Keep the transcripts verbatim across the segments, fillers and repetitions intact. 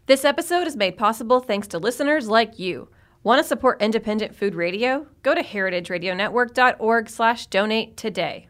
This episode is made possible thanks to listeners like you. Want to support independent food radio? Go to heritageradionetwork.org slash donate today.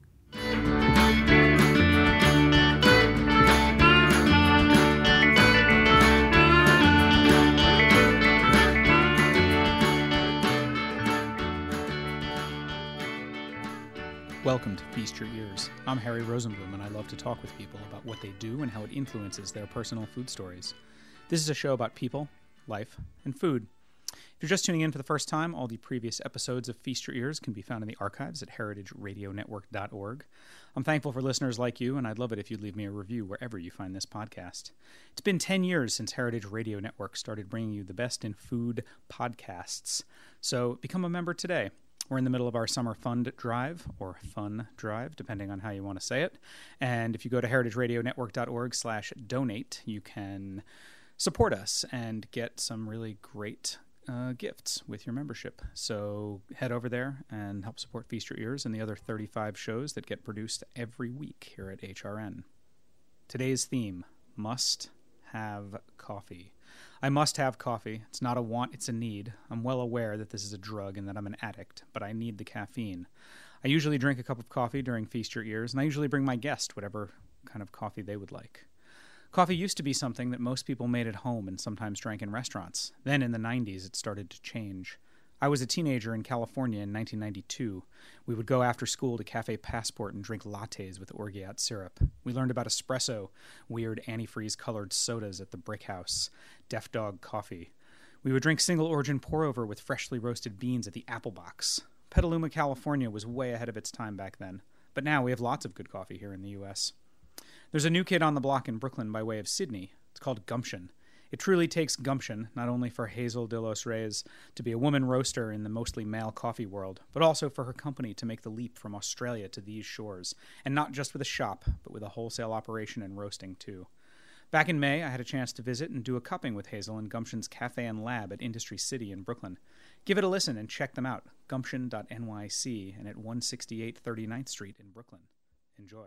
Welcome to Feast Your Ears. I'm Harry Rosenblum, and I love to talk with people about what they do and how it influences their personal food stories. This is a show about people, life, and food. If you're just tuning in for the first time, all the previous episodes of Feast Your Ears can be found in the archives at heritage radio network dot org. I'm thankful for listeners like you, and I'd love it if you'd leave me a review wherever you find this podcast. It's been ten years since Heritage Radio Network started bringing you the best in food podcasts, so become a member today. We're in the middle of our summer fund drive, or fun drive, depending on how you want to say it. And if you go to heritage radio network dot org slash donate, you can support us and get some really great uh, gifts with your membership. So head over there and help support Feast Your Ears and the other thirty-five shows that get produced every week here at H R N. Today's theme, must have coffee. I must have coffee. It's not a want, it's a need. I'm well aware that this is a drug and that I'm an addict, but I need the caffeine. I usually drink a cup of coffee during Feast Your Ears, and I usually bring my guest whatever kind of coffee they would like. Coffee used to be something that most people made at home and sometimes drank in restaurants. Then in the nineties, it started to change. I was a teenager in California in nineteen ninety-two. We would go after school to Cafe Passport and drink lattes with orgeat syrup. We learned about espresso, weird antifreeze-colored sodas at the Brick House, Def Dog coffee. We would drink single-origin pour-over with freshly roasted beans at the Apple Box. Petaluma, California was way ahead of its time back then, but now we have lots of good coffee here in the U S. There's a new kid on the block in Brooklyn by way of Sydney. It's called Gumption. It truly takes gumption, not only for Hazel de los Reyes to be a woman roaster in the mostly male coffee world, but also for her company to make the leap from Australia to these shores, and not just with a shop, but with a wholesale operation and roasting too. Back in May, I had a chance to visit and do a cupping with Hazel in Gumption's Cafe and Lab at Industry City in Brooklyn. Give it a listen and check them out, gumption dot N Y C and at one sixty-eight thirty-ninth Street in Brooklyn. Enjoy.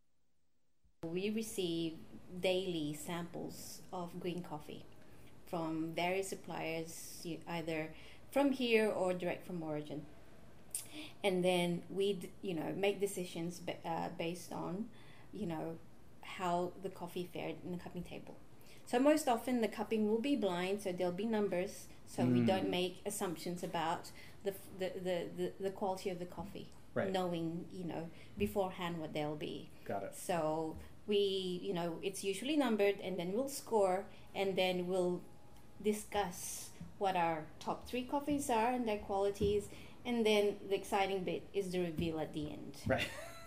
We receive daily samples of green coffee from various suppliers, either from here or direct from origin. And then we, you know, make decisions uh, based on, you know, how the coffee fared in the cupping table. So most often the cupping will be blind, so there'll be numbers, so mm. we don't make assumptions about the the, the, the, the quality of the coffee. Right. Knowing, you know, beforehand what they'll be. Got it. So we, you know, it's usually numbered, and then we'll score, and then we'll discuss what our top three coffees are and their qualities, and then the exciting bit is the reveal at the end. Right.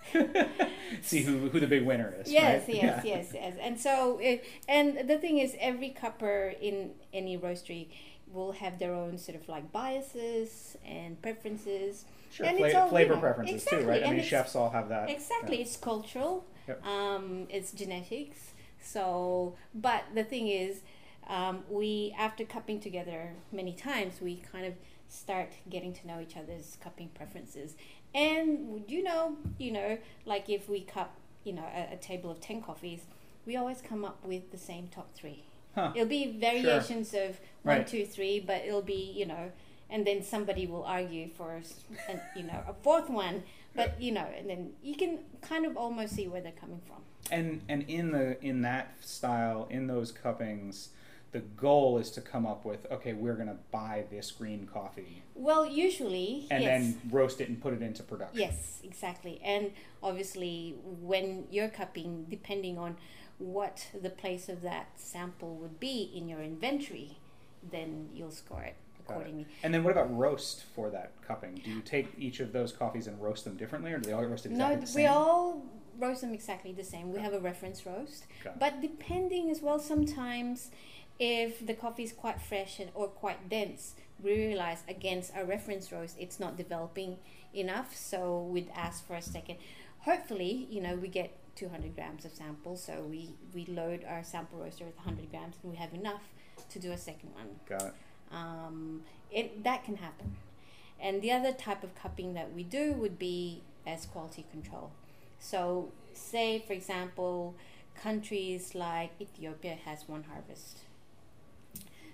See who who the big winner is. Yes, right? yes, yeah. yes, yes. And so, it, and the thing is, every cupper in any roastery will have their own sort of like biases and preferences. Sure, and Fla- it's all, flavor you know, preferences exactly. too, right? I and mean, chefs all have that. Exactly, yeah. It's cultural, yep. um, it's genetics. So, but the thing is, um, we, after cupping together many times, we kind of start getting to know each other's cupping preferences. And you know, you know, like if we cup, you know, a, a table of ten coffees, we always come up with the same top three. Huh. It'll be variations sure. of one, right. two, three, but it'll be, you know, and then somebody will argue for, an, you know, a fourth one. But you know, and then you can kind of almost see where they're coming from. And and in the in that style, in those cuppings, the goal is to come up with, okay, we're going to buy this green coffee. Well, usually, and yes. then roast it and put it into production. Yes, exactly. And obviously, when you're cupping, depending on what the place of that sample would be in your inventory, then you'll score it accordingly. And then what about roast for that cupping? Do you take each of those coffees and roast them differently, or do they all roast exactly no, the same? No, we all roast them exactly the same. We have a reference roast. Got it. But depending as well, sometimes if the coffee is quite fresh and, or quite dense, we realize against our reference roast, it's not developing enough, so we'd ask for a second. Hopefully, you know, we get two hundred grams of samples, so we, we load our sample roaster with one hundred grams, and we have enough to do a second one. Got it. Um, it that can happen. And the other type of cupping that we do would be as quality control. So say, for example, countries like Ethiopia has one harvest.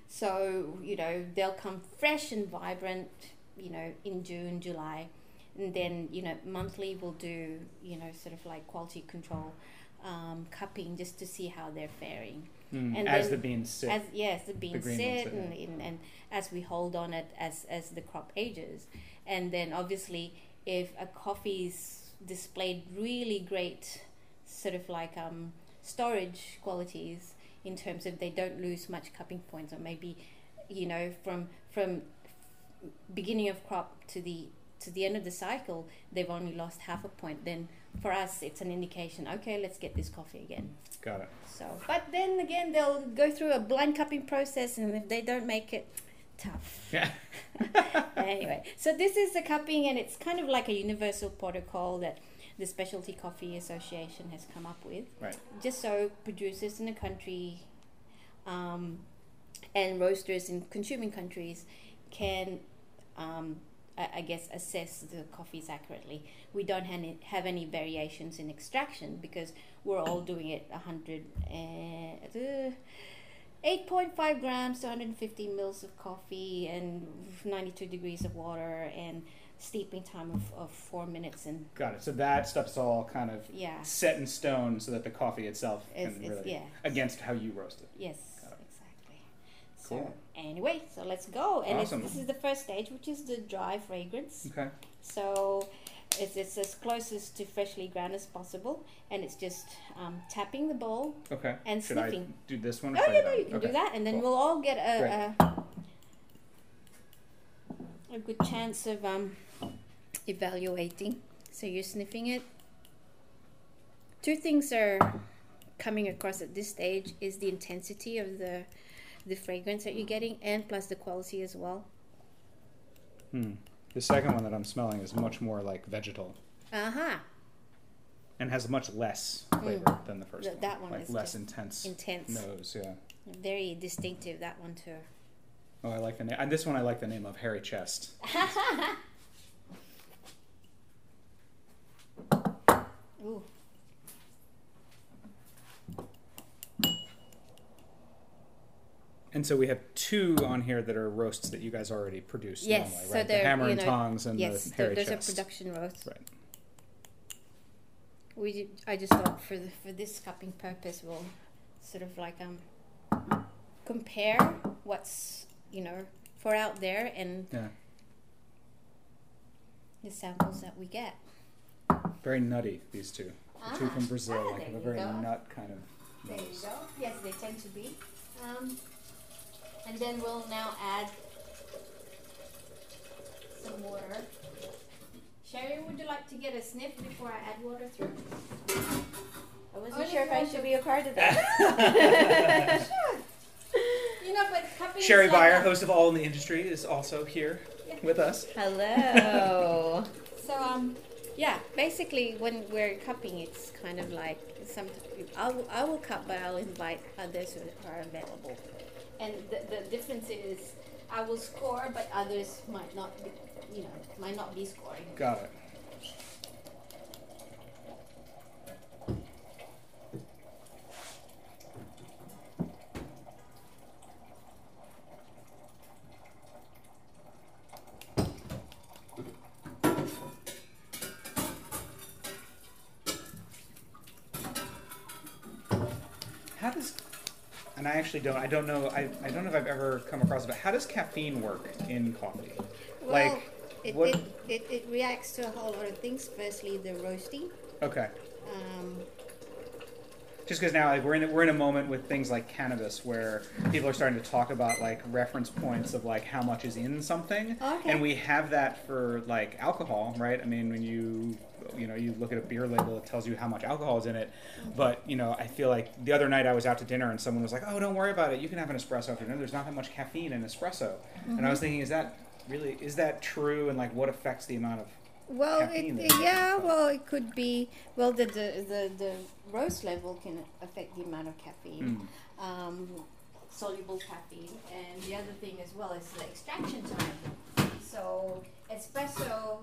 So, you know, they'll come fresh and vibrant, you know, in June, July. And then, you know, monthly we'll do, you know, sort of like quality control um, cupping just to see how they're faring. Mm, and as then, the beans sit. As, yes, the beans the sit, sit, and, yeah. and, and as we hold on it as, as the crop ages. And then obviously if a coffee's displayed really great sort of like um, storage qualities in terms of they don't lose much cupping points, or maybe, you know, from from beginning of crop to the to the end of the cycle, they've only lost half a point, then for us it's an indication, okay, let's get this coffee again. Got it. So, but then again, they'll go through a blind cupping process, and if they don't make it, tough. Yeah. Anyway, so this is the cupping, and it's kind of like a universal protocol that the Specialty Coffee Association has come up with. Right. Just so producers in the country um, and roasters in consuming countries can um, I guess, assess the coffees accurately. We don't have any variations in extraction because we're all doing it one hundred and eight point five grams to one hundred fifty mils of coffee and ninety-two degrees of water and steeping time of, of four minutes. And got it. So that stuff's all kind of yeah. set in stone so that the coffee itself it's, can it's, really, yeah. against how you roast it. Yes. Cool. So anyway, so let's go. And Awesome. it's, this is the first stage, which is the dry fragrance. Okay. So it's, it's as close as to freshly ground as possible, and it's just um, tapping the bowl Okay. and should sniffing. I do this one? Or Oh, should yeah, I no, you can okay. do that, and then Cool. we'll all get a, a, a good chance of um, evaluating. So you're sniffing it. Two things are coming across at this stage is the intensity of the the fragrance that you're getting, and plus the quality as well. Hmm. The second one that I'm smelling is much more like vegetal Uh-huh. and has much less flavor Mm. than the first Th- one. that one like is less just intense. intense. Nose, yeah. Very distinctive, that one too. Oh, I like the name. And this one I like the name of Hairy Chest. Ooh. And so we have two on here that are roasts that you guys already produced Yes, normally, so right? The they're, hammer you and know, tongs and yes, the th- Hairy those Chest. are production roasts. Right. We did, I just thought for the, for this cupping purpose, we'll sort of like um compare what's, you know, for out there and Yeah. the samples that we get. Very nutty, these two. The two Ah, from Brazil, ah, like there have a you very go. nut kind of There you nose. go. Yes, they tend to be. Um, and then we'll now add some water. Sherry, would you like to get a sniff before I add water through? I wasn't Only sure if if I I should should be a part of that. Sure. You know, but cupping Sherry is like Beyer, a- host of All in the Industry, is also here with us. Hello. So um, yeah, basically when we're cupping, it's kind of like some. I will, I will cup, but I'll invite others who are available. And the the difference is, I will score, but others might not be, you know, might not be scoring. Got it. How does, and I actually don't, I don't know, I, I don't know if I've ever come across it, but how does caffeine work in coffee? Well, like, it, what? it, it, it reacts to a whole lot of things. Firstly, the roasting. Okay. Um, Just because now like, we're in a, we're in a moment with things like cannabis where people are starting to talk about like reference points of like how much is in something, Okay. and we have that for like alcohol, right? I mean, when you you know you look at a beer label, it tells you how much alcohol is in it. But you know, I feel like the other night I was out to dinner and someone was like, "Oh, don't worry about it. You can have an espresso for dinner. There's not that much caffeine in espresso." And I was thinking, is that really is that true? And like, what affects the amount of Well, it, caffeine it- that you yeah, get? well, it could be, well, the, the, the, the roast level can affect the amount of caffeine, Mm. um, soluble caffeine, and the other thing as well is the extraction time. So, espresso,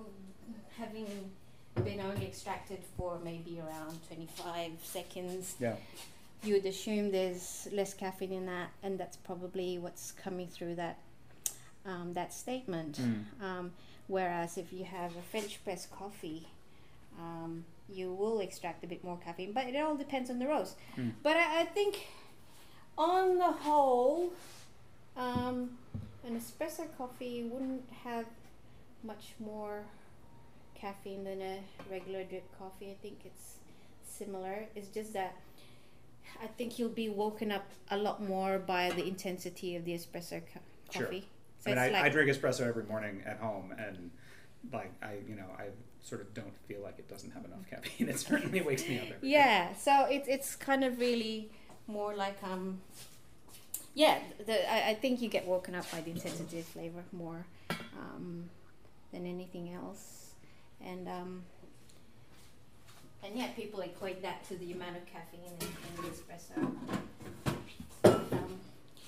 having been only extracted for maybe around twenty-five seconds, yeah? you would assume there's less caffeine in that, and that's probably what's coming through that um, that statement. Mm. Um, whereas if you have a French press coffee, um, you will extract a bit more caffeine, but it all depends on the roast. Mm. But I, I think, on the whole, um, an espresso coffee wouldn't have much more caffeine than a regular drip coffee. I think it's similar. It's just that I think you'll be woken up a lot more by the intensity of the espresso co- coffee. Sure. So I mean, it's I, like, I drink espresso every morning at home, and like I, you know, I sort of don't feel like it doesn't have enough caffeine. It certainly wakes me up every yeah. So it's it's kind of really more like um. Yeah, the, I, I think you get woken up by the intensity of flavor more um, than anything else, and um, and yeah, people equate that to the amount of caffeine in, in the espresso. Um,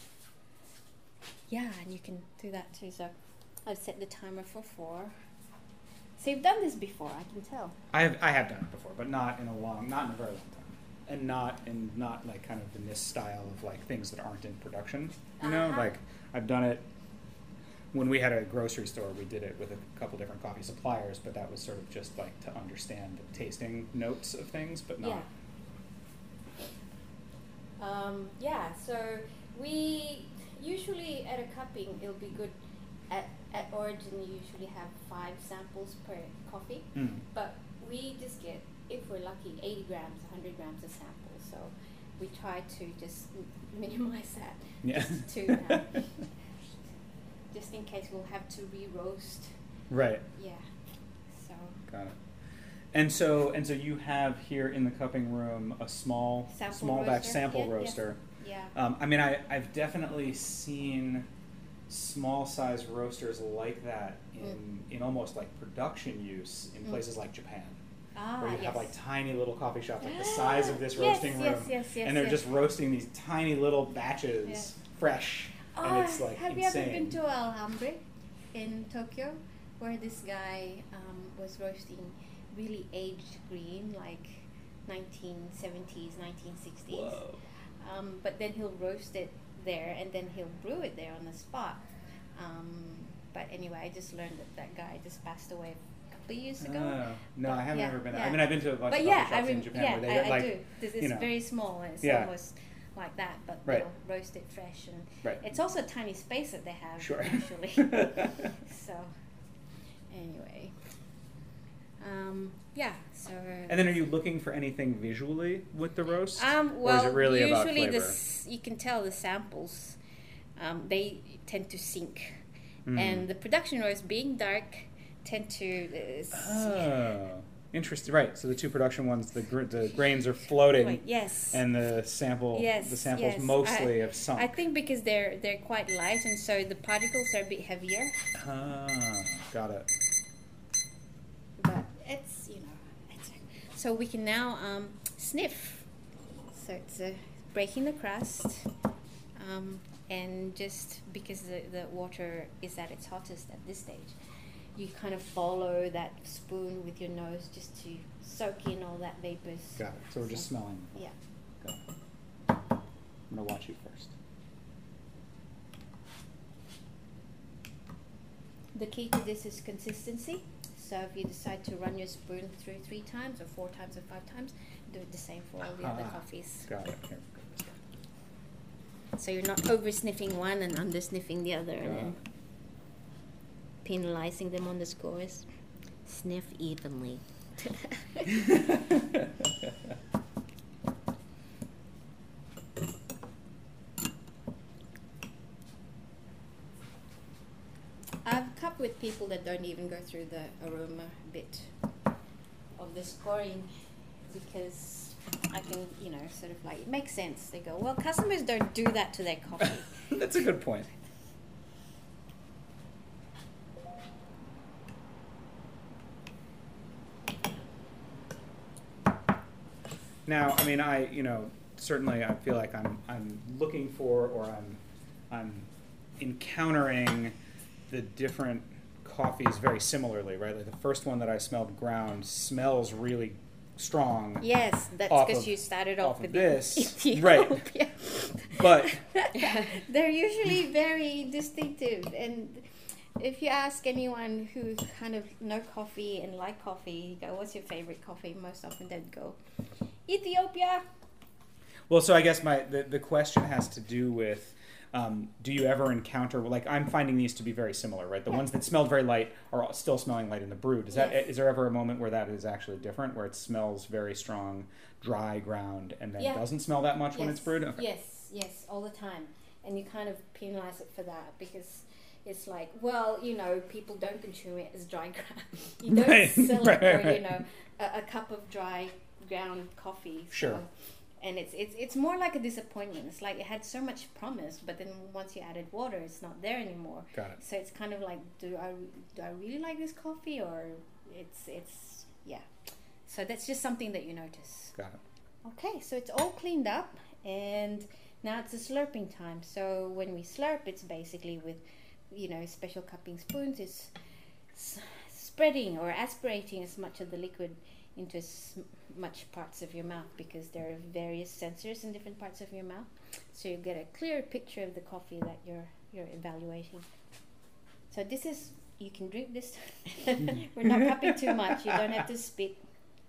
yeah, and you can do that too. So I've set the timer for four. So you've done this before, I can tell. I have I have done it before, but not in a long, not in a very long time, and not in not like kind of in this style of like things that aren't in production. You know, Uh-huh. like I've done it when we had a grocery store. We did it with a couple different coffee suppliers, but that was sort of just like to understand the tasting notes of things, but not. Yeah. Um, yeah. So we usually at a cupping, it'll be good. At at Origin, you usually have five samples per coffee, Mm. but we just get, if we're lucky, eighty grams, one hundred grams a sample. So we try to just m- minimize that. Yeah. Just to um, just in case we'll have to re-roast. Right. Yeah. So Got it. And so and so you have here in the cupping room a small Sample small batch roaster. sample Yeah, yeah. roaster. yeah. Um, I mean, I, I've definitely seen small size roasters like that in, in almost like production use in Mm. places like Japan, Ah, where you yes. have like tiny little coffee shops like the size of this Yes, roasting yes, room, yes, yes, and they're yes. just roasting these tiny little batches Yeah. fresh, Oh, and it's like have insane. you ever been to Alhambra in Tokyo, where this guy um, was roasting really aged green, like nineteen seventies, nineteen sixties. Whoa. Um, but then he'll roast it there, and then he'll brew it there on the spot. Um, but anyway, I just learned that that guy just passed away a couple of years ago. Oh, no, But I haven't yeah, ever been. yeah. I mean, I've been to a bunch But of yeah, coffee I shops rem- in Japan yeah, where they I, get like I do. This is you know. very small, and it's Yeah. almost like that, but Right. they'll roast it fresh, and Right. it's also a tiny space that they have. Sure. Actually. So, anyway, um, yeah. So. And then, are you looking for anything visually with the roast, Um, well, or is it really usually about flavor? the s- you can tell the samples. Um, they tend to sink, Mm. and the production roast, being dark, tend to. Uh, s- Oh, interesting. Right. So the two production ones, the gr- the grains are floating, Wait, yes. and the sample, Yes, the samples yes. mostly have sunk. I think because they're they're quite light, and so the particles are a bit heavier. Ah, got it. But it's you know, it's, so we can now um, sniff. So it's uh, breaking the crust, um, and just because the the water is at its hottest at this stage, you kind of follow that spoon with your nose just to soak in all that vapors. Got it. So we're just smelling. Yeah. Got it. I'm gonna watch you first. The key to this is consistency. So if you decide to run your spoon through three times or four times or five times, do it the same for all the other Ah, coffees. Got it. Here, go. So you're not over sniffing one and under sniffing the other, and Got then penalizing them on the scores. Sniff evenly. I've cupped with people that don't even go through the aroma bit of the scoring, because I can, you know, sort of like, it makes sense. They go, well, customers don't do that to their coffee. That's a good point. Now, I mean, I, you know, certainly I feel like I'm, I'm looking for, or I'm, I'm encountering the different coffees very similarly, right? Like the first one that I smelled, ground, smells really strong. Yes, that's Off because of- you started off off of with this. Ethiopia. Right. But They're usually very distinctive, and if you ask anyone who kind of know coffee and like coffee, you go, "What's your favorite coffee?" Most often they'd go, "Ethiopia." well, so I guess my the, the question has to do with. Um, do you ever encounter like I'm finding these to be very similar, right? The ones that smelled very light are still smelling light in the brew. Does that Yes. is there ever a moment where that is actually different, where it smells very strong, dry ground, and then Yeah. doesn't smell that much when Yes. it's brewed? Okay. Yes, yes, all the time. And you kind of penalize it for that because it's like, well, you know, people don't consume it as dry ground. You don't Right, sell right, it for, right. you know, a, a cup of dry ground coffee. So- Sure. And it's, it's it's more like a disappointment. It's like it had so much promise, but then once you added water, it's not there anymore. Got it. So it's kind of like, do I do I really like this coffee, or it's it's yeah. So that's just something that you notice. Got it. Okay, so it's all cleaned up, and now it's a slurping time. So when we slurp, it's basically with, you know, special cupping spoons. It's s- spreading or aspirating as much of the liquid into as much parts of your mouth, because there are various sensors in different parts of your mouth. So you get a clear picture of the coffee that you're you're evaluating. So this is, you can drink this. We're not cupping too much. You don't have to spit.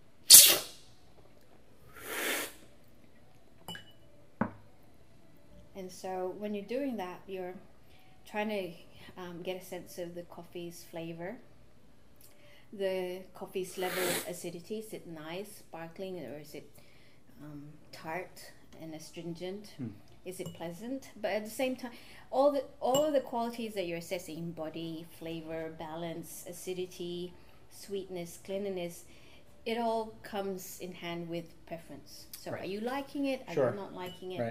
And so when you're doing that, you're trying to um, get a sense of the coffee's flavor, the coffee's level of acidity. Is it nice, sparkling, or is it um, tart and astringent? Hmm. Is it pleasant? But at the same time, all the all of the qualities that you're assessing, body, flavor, balance, acidity, sweetness, cleanliness, it all comes in hand with preference. So Right. are you liking it? Are Sure. you not liking it? Right.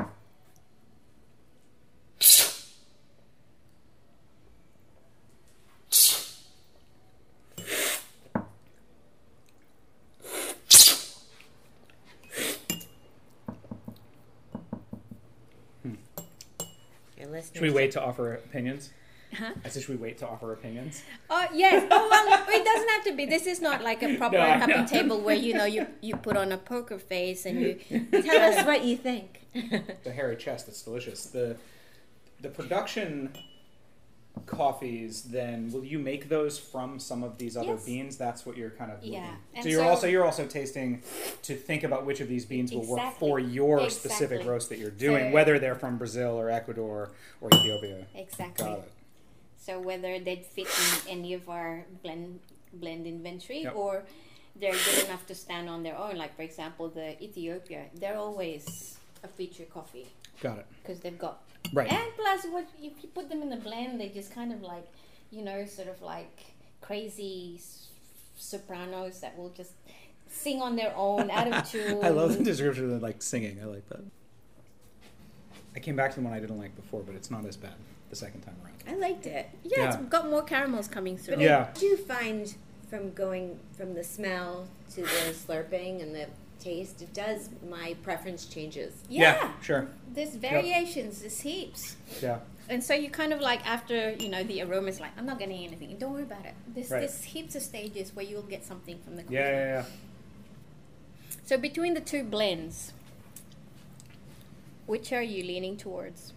Your listeners. Should we wait to offer opinions? Huh? I said, should we wait to offer opinions? Oh yes. Oh well, it doesn't have to be. This is not like a proper No, I cupping know. table where you know you you put on a poker face and you Tell us what you think. The hairy chest, it's delicious. The the production coffees, then will you make those from some of these other Yes. beans? That's what you're kind of Yeah. looking- And So you're so- also you're also tasting to think about which of these beans will work Exactly. for your specific Exactly. roast that you're doing, So- whether they're from Brazil or Ecuador or Ethiopia. exactly. Got it. So whether they'd fit in any of our blend blend inventory Yep. or they're good enough to stand on their own. Like for example, the Ethiopia, they're always a feature coffee Got it. because they've got. Right. And plus, what if you put them in the blend, they just kind of like, you know, sort of like crazy s- sopranos that will just sing on their own out of tune. I love the description of like singing. I like that. I came back to the one I didn't like before, but it's not as bad the second time around. I liked it. Yeah, Yeah. it's got more caramels coming through. But Yeah. I do find from going from the smell to the slurping and the taste, it does, my preference changes. Yeah. sure. There's variations, there's heaps. Yeah. And so you kind of like after, you know, the aroma is like, I'm not getting anything. Don't worry about it. There's, Right. there's heaps of stages where you'll get something from the coffee. Yeah, yeah, yeah. So between the two blends, which are you leaning towards?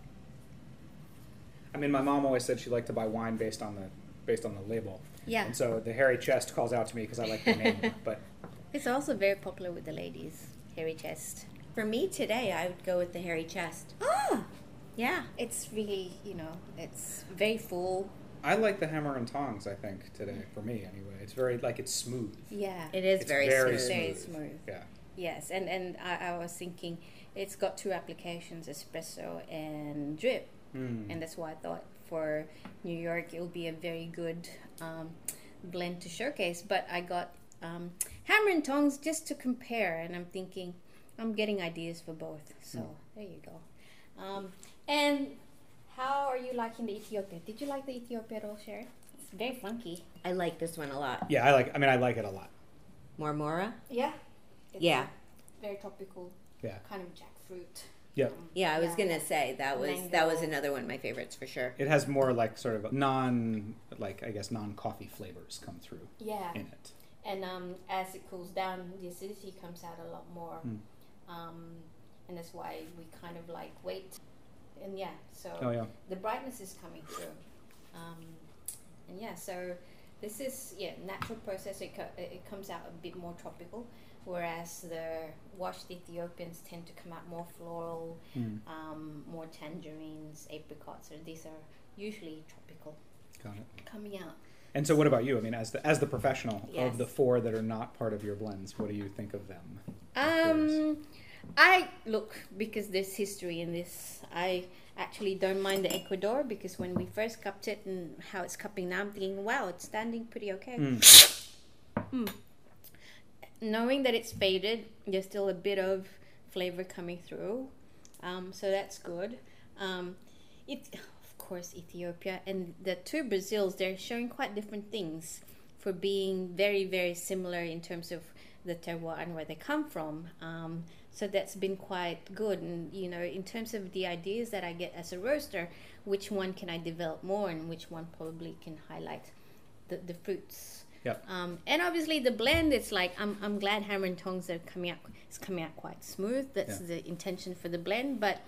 I mean, my mom always said she liked to buy wine based on the based on the label. Yeah. And so the hairy chest calls out to me because I like the name. But It's also very popular with the ladies, hairy chest. For me today, I would go with the hairy chest. Ah! Yeah, it's really, you know, it's very full. I like the hammer and tongs. I think today for me anyway. It's very like it's smooth. Yeah. It is It's very, very smooth. Very smooth. smooth. Yeah. Yes, and, and I, I was thinking it's got two applications, espresso and drip. Mm. And that's why I thought for New York it will be a very good um, blend to showcase. But I got um, hammer and tongs just to compare, and I'm thinking I'm getting ideas for both. So Mm. there you go. Um, and how are you liking the Ethiopia? Did you like the Ethiopia at all, Sherry? It's very funky. I like this one a lot. Yeah, I like. I mean, I like it a lot. Marmora? Yeah. It's Yeah. Very topical, Yeah. kind of jackfruit. Yeah. Um, Yeah, I was Yeah. gonna say that was Mango. that was another one of my favorites for sure. It has more like sort of non, like I guess non coffee flavors come through Yeah. in it. and um, as it cools down, the acidity comes out a lot more. Mm. Um, and that's why we kind of like wait. And yeah, so Oh, yeah. the brightness is coming through. Um, and yeah, so this is, yeah, natural process. It, co- it comes out a bit more tropical, whereas the washed Ethiopians tend to come out more floral, Mm. um, more tangerines, apricots. So these are usually tropical Got it. coming out. And so what about you? I mean, as the, as the professional Yes. of the four that are not part of your blends, what do you think of them? Um, I look, because there's history in this. I actually don't mind the Ecuador, because when we first cupped it and how it's cupping now, I'm thinking, wow, it's standing pretty okay. Mm. Mm. Knowing that it's faded, there's still a bit of flavor coming through, um, so that's good. Um, it, of course, Ethiopia and the two Brazils, they're showing quite different things for being very, very similar in terms of the terroir and where they come from. Um, so that's been quite good. And, you know, in terms of the ideas that I get as a roaster, which one can I develop more and which one probably can highlight the, the fruits. Yep. Um, and obviously the blend, it's like, I'm I'm glad Hammer and Tongs are coming out, it's coming out quite smooth. That's Yeah. the intention for the blend. But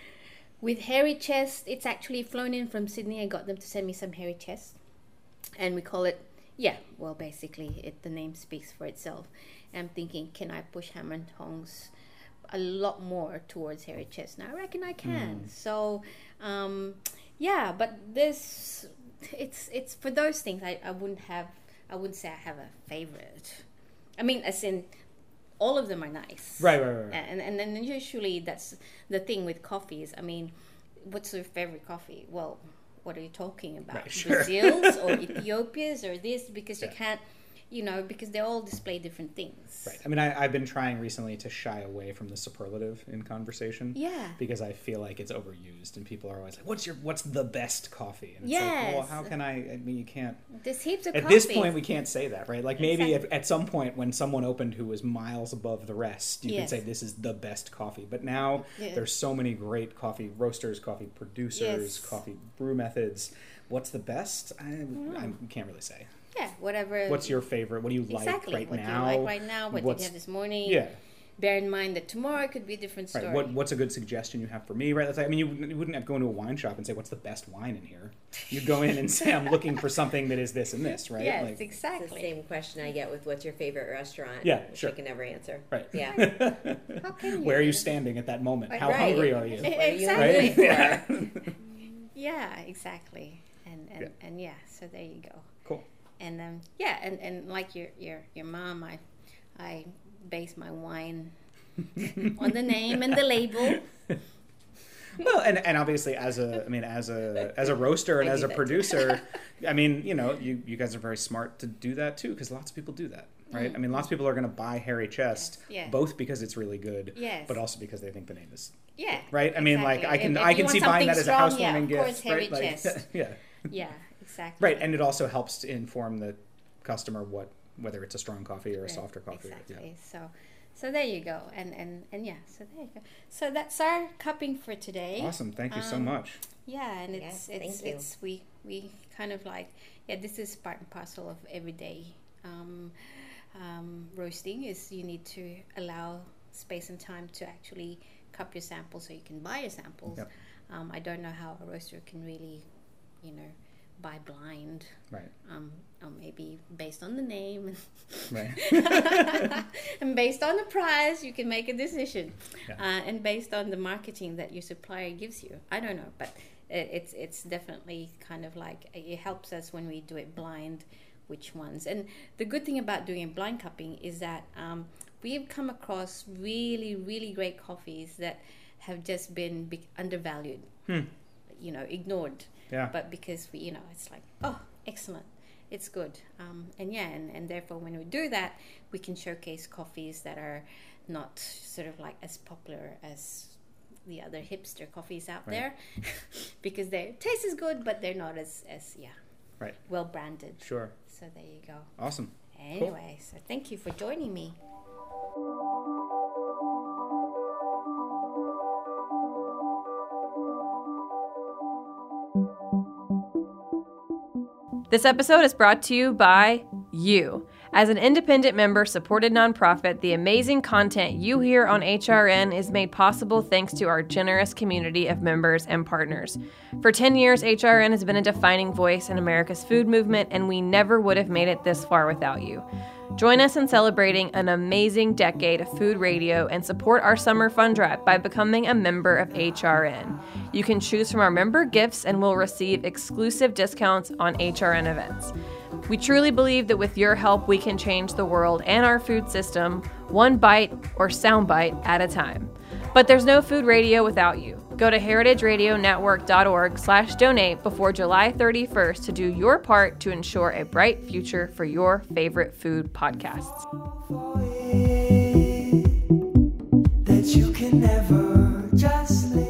with Hairy Chest, it's actually flown in from Sydney. I got them to send me some Hairy Chest. And we call it, yeah, well, basically, it the name speaks for itself. And I'm thinking, can I push Hammer and Tongs a lot more towards Hairy Chest? Now, I reckon I can. Mm. So, um, yeah, but this, it's it's for those things, I, I wouldn't have, I wouldn't say I have a favorite. I mean, as in, all of them are nice. Right, right, right. right. And, and then usually that's the thing with coffees. I mean, what's your favorite coffee? Well, what are you talking about? Right, sure. Brazil's or Ethiopia's or this? Because you Yeah. can't, you know, because they all display different things. Right. I mean, I, I've been trying recently to shy away from the superlative in conversation. Yeah. Because I feel like it's overused, and people are always like, "What's your What's the best coffee?" And it's Yes. like, well, how can I? I mean, you can't. There's heaps of At coffees. this point, we can't say that, right? Like maybe Exactly. at, at some point when someone opened who was miles above the rest, you Yes. could say this is the best coffee. But now Yeah. there's so many great coffee roasters, coffee producers, Yes. coffee brew methods. What's the best? I, I can't really say. Yeah, whatever. What's your favorite? What do you exactly. like right what now? do you like right now? What did What's- you have this morning? Yeah. Bear in mind that tomorrow could be a different story. Right. What What's a good suggestion you have for me? Right. That's like, I mean, you, you wouldn't have to go into a wine shop and say, "What's the best wine in here?" You'd go in and say, "I'm looking for something that is this and this." Right. Yes, Like, It's the exactly. same question I get with what's your favorite restaurant. Yeah, which sure. I can never answer. right. Yeah. How can you? Where are you standing at that moment? Right. How Right. hungry are you? What are you Exactly. looking Right. for? Yeah. Yeah, exactly. And and, Yeah. and yeah, so there you go. Cool. And um, yeah, and, and like your your your mom, I I base my wine on the name and the label. Well, and, and obviously as a, I mean, as a as a roaster and I as do a that too. producer, I mean, you know, you, you guys are very smart to do that too, because lots of people do that, right? I mean, lots of people are going to buy Hairy Chest, Yes. Yeah. both because it's really good, Yes. but also because they think the name is Yeah. right. I mean, like I exactly. can If- if I you can want see buying that something as a strong, housewarming yeah, of gift, course, Hairy right? Like, Chest. yeah, Yeah, exactly. right. And it also helps to inform the customer what whether it's a strong coffee or a Right, softer coffee. Exactly. So, so there you go. And, and, and yeah, so there you go. So that's our cupping for today. Yeah. Awesome. Thank you so Um, much. Yeah, and Yeah, it's it's thank you. it's we we kind of like yeah, this is part and parcel of everyday um, um, roasting. Is you need to allow space and time to actually cup your samples so you can buy your samples. Yep. Um, I don't know how a roaster can really, you know, buy blind. Right. Um, or maybe based on the name Right. and based on the price, you can make a decision. Yeah. Uh, and based on the marketing that your supplier gives you, I don't know, but it, it's it's definitely kind of like it helps us when we do it blind, which ones. And the good thing about doing blind cupping is that um, we've come across really really great coffees that have just been be- undervalued, Hmm. you know, ignored. Yeah. But because we, you know, it's like, oh, excellent, it's good, um, and yeah, and, and therefore when we do that, we can showcase coffees that are not sort of like as popular as the other hipster coffees out Right. there, because their taste is good, but they're not as as yeah, Right. well branded. Sure. So there you go. Awesome. Anyway, so thank you for joining me. This episode is brought to you by you. As an independent member-supported nonprofit, the amazing content you hear on H R N is made possible thanks to our generous community of members and partners. For ten years, H R N has been a defining voice in America's food movement, and we never would have made it this far without you. Join us in celebrating an amazing decade of food radio and support our summer fun drive by becoming a member of H R N. You can choose from our member gifts and will receive exclusive discounts on H R N events. We truly believe that with your help, we can change the world and our food system, one bite or soundbite at a time. But there's no food radio without you. Go to heritageradionetwork.org slash donate before July thirty-first to do your part to ensure a bright future for your favorite food podcasts. That you can never just live.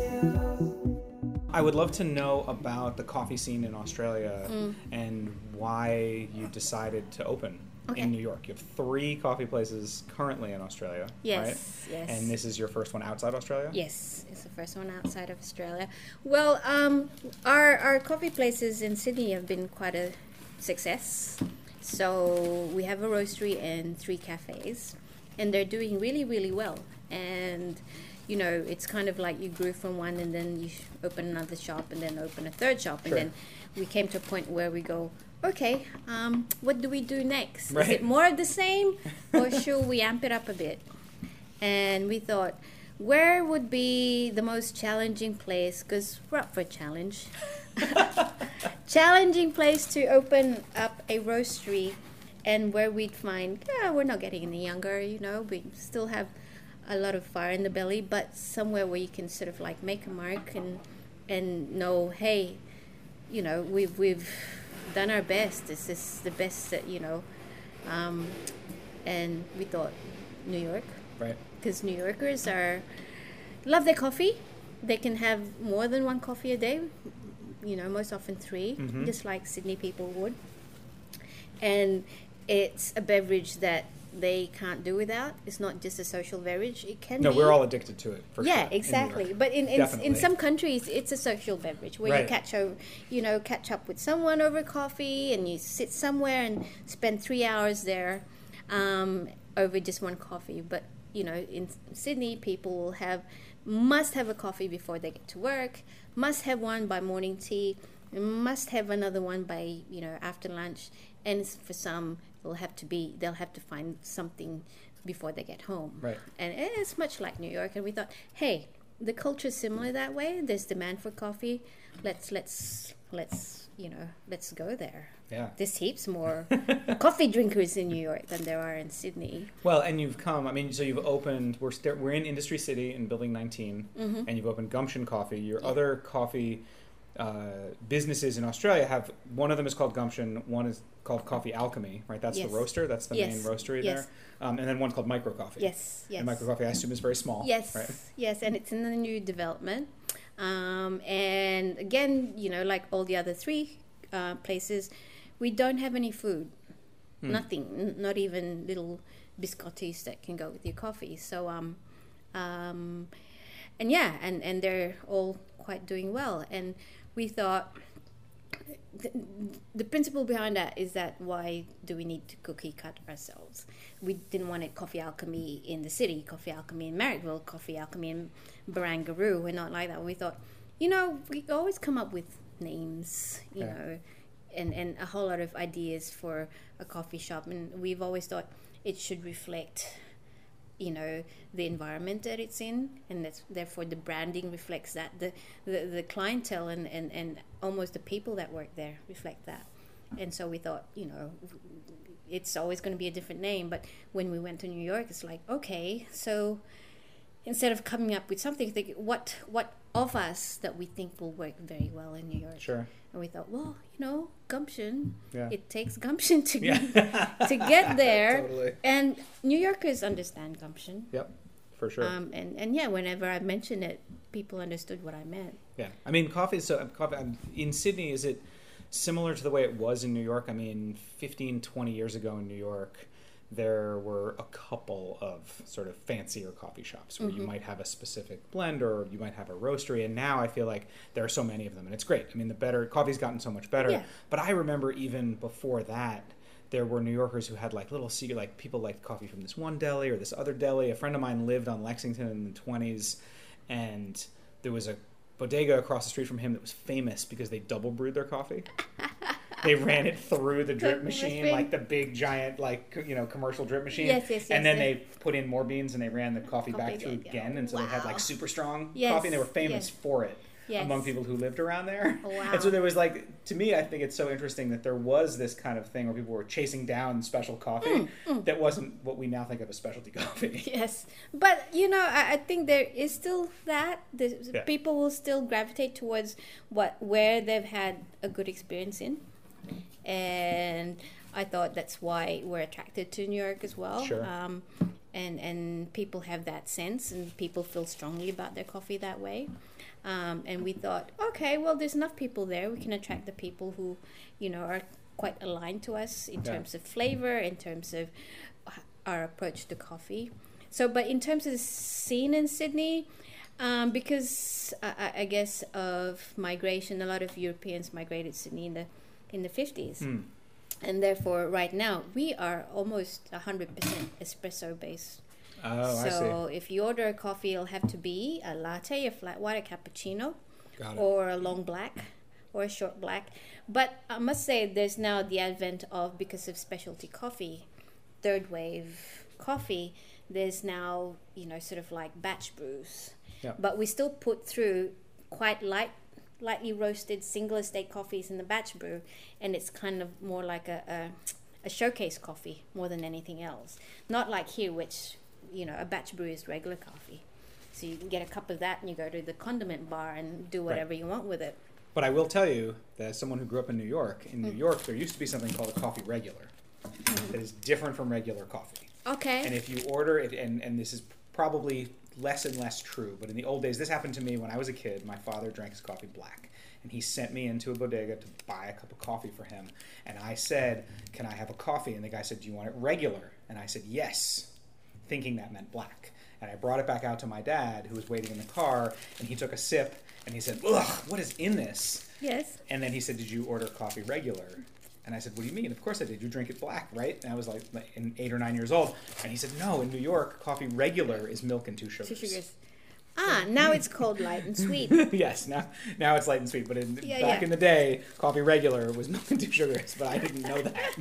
I would love to know about the coffee scene in Australia Mm. and why you decided to open Okay. in New York. You have three coffee places currently in Australia, Yes, right? yes. And this is your first one outside Australia? Yes, it's the first one outside of Australia. Well, um, our our coffee places in Sydney have been quite a success. So we have a roastery and three cafes, and they're doing really, really well. And you know, it's kind of like you grew from one, and then you open another shop, and then open a third shop, Sure. and then we came to a point where we go, okay, um, what do we do next? Is Right. it more of the same, or should we amp it up a bit? And we thought, where would be the most challenging place? Because we're up for a challenge. Challenging place to open up a roastery, and where we'd find, yeah, we're not getting any younger, you know, we still have a lot of fire in the belly, but somewhere where you can sort of like make a mark and and know, hey, you know, we've we've done our best. This is the best that, you know, um, and we thought New York, Right. because New Yorkers are love their coffee. They can have more than one coffee a day, you know, most often three, Mhm. just like Sydney people would. And it's a beverage that they can't do without. It's not just a social beverage. It can No, be. we're all addicted to it, for yeah, sure. in New exactly. York. But in in, in Definitely. some countries, it's a social beverage where you Right. catch over, you know, catch up with someone over coffee, and you sit somewhere and spend three hours there um, over just one coffee. But you know, in Sydney, people will have must have a coffee before they get to work, must have one by morning tea, must have another one by, you know, after lunch, and for some they'll have to be they'll have to find something before they get home. Right. And it's much like New York, and we thought, hey, the culture is similar that way. There's demand for coffee. Let's let's let's you know let's go there. Yeah. There's heaps more coffee drinkers in New York than there are in Sydney. Well, and you've come, I mean, so you've opened, we're st- we're in Industry City in Building nineteen, Mhm. and you've opened Gumption Coffee. Your Yeah. other coffee uh, businesses in Australia have, one of them is called Gumption, one is called Coffee Alchemy, right? That's Yes. the roaster, that's the Yes. main roastery Yes. there. Um, and then one's called Micro Coffee. Yes, yes. And Micro Coffee, I assume, is very small. Yes, Right? yes, and it's in the new development. Um, and again, you know, like all the other three uh, places, we don't have any food. Hmm. Nothing, n- not even little biscottis that can go with your coffee. So, um, um, and yeah, and, and they're all quite doing well. And we thought, the, the principle behind that is that why do we need to cookie cut ourselves? We didn't want it Coffee Alchemy in the city, Coffee Alchemy in Marrickville, Coffee Alchemy in Barangaroo. We're not like that. We thought, you know, we always come up with names, you Yeah. know, and, and a whole lot of ideas for a coffee shop. And we've always thought it should reflect, you know, the environment that it's in, and that's therefore the branding reflects that. The the, the clientele and, and, and almost the people that work there reflect that. And so we thought, you know, it's always going to be a different name. But when we went to New York, it's like, okay, so instead of coming up with something, think what what of us that we think will work very well in New York. Sure. And we thought, well, you know, gumption. Yeah. It takes gumption to Yeah. to get there. Totally. And New Yorkers understand gumption. Yep, for sure. Um, and, and yeah, whenever I mentioned it, people understood what I meant. Yeah, I mean, coffee is so coffee um, in Sydney. Is it similar to the way it was in New York? I mean, fifteen, twenty years ago in New York, there were a couple of sort of fancier coffee shops where Mhm. you might have a specific blend or you might have a roastery. And now I feel like there are so many of them, and it's great. I mean, the better coffee's gotten so much better. Yeah. But I remember even before that, there were New Yorkers who had like little secret, like people liked coffee from this one deli or this other deli. A friend of mine lived on Lexington in the twenties, and there was a bodega across the street from him that was famous because they double brewed their coffee. They ran it through the drip machine, like the big giant, like, you know, commercial drip machine. Yes, yes, yes. And then yes. they put in more beans and they ran the coffee, Coffee back through again. again. And so they had like Wow. super strong Yes, coffee, and they were famous yes. for it Yes. among people who lived around there. Wow. And so there was like, to me, I think it's so interesting that there was this kind of thing where people were chasing down special coffee Mm, mm. that wasn't what we now think of as specialty coffee. Yes, but you know, I, I think there is still that. The, Yeah. People will still gravitate towards what where they've had a good experience in, and I thought that's why we're attracted to New York as well. Sure. Um, and and people have that sense, and people feel strongly about their coffee that way. Um, and we thought, okay, well, there's enough people there. We can attract the people who, you know, are quite aligned to us in Yeah. terms of flavor, in terms of our approach to coffee. So, but in terms of the scene in Sydney, um, because I, I- I guess of migration, a lot of Europeans migrated to Sydney in the in the fifties, Hmm. and therefore, right now we are almost a hundred percent espresso based. Oh, I see. So, if you order a coffee, it'll have to be a latte, a flat white, a cappuccino, Got it. or a long black, or a short black. But I must say, there's now the advent of, because of specialty coffee, third wave coffee, there's now, you know, sort of like batch brews. Yeah. But we still put through quite light, lightly roasted single estate coffees in the batch brew, and it's kind of more like a, a, a showcase coffee more than anything else. Not like here, which, you know, a batch brew is regular coffee. So you can get a cup of that and you go to the condiment bar and do whatever you want with it. But I will tell you that as someone who grew up in New York, in New Mm. York there used to be something called a coffee regular that is different from regular coffee. Okay. And if you order it, and, and this is probably less and less true, but in the old days, this happened to me when I was a kid. My father drank his coffee black, and he sent me into a bodega to buy a cup of coffee for him. And I said, can I have a coffee? And the guy said, do you want it regular? And I said, yes, thinking that meant black. And I brought it back out to my dad, who was waiting in the car, and he took a sip, and he said, ugh, what is in this? Yes. And then he said, did you order coffee regular? And I said, what do you mean? Of course I did. You drink it black, right? And I was like, like in eight or nine years old. And he said, no, in New York, coffee regular is milk and two sugars. Two sugars. Ah, now it's called light and sweet. Yes, now now it's light and sweet. But in, Yeah, back yeah. in the day, coffee regular was milk and two sugars. But I didn't know that.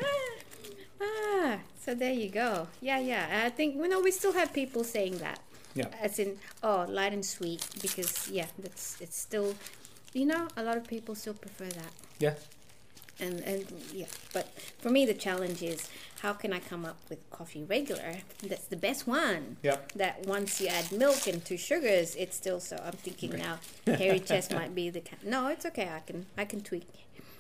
Ah, so there you go. Yeah, yeah. I think, you know, we still have people saying that. Yeah. As in, oh, light and sweet, because, yeah, that's it's still, you know, a lot of people still prefer that. Yeah. And, and yeah, but for me, the challenge is, how can I come up with coffee regular that's the best one? Yep. That once you add milk and two sugars, it's still so. I'm thinking now, Hairy Chest might be the. Ca- no, it's okay. I can I can tweak,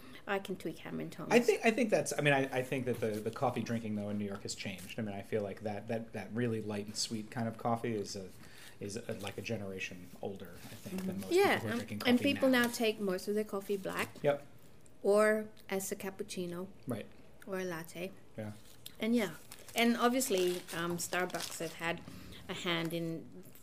I can tweak Hammer and Thomas. I think I think that's. I mean, I, I think that the, the coffee drinking though in New York has changed. I mean, I feel like that that, that really light and sweet kind of coffee is a is a, like a generation older. I think than most Yeah, people who are um, drinking coffee and people now. now take most of their coffee black Yep. or as a cappuccino Right. or a latte. Yeah. And yeah, and obviously um, Starbucks have had a hand in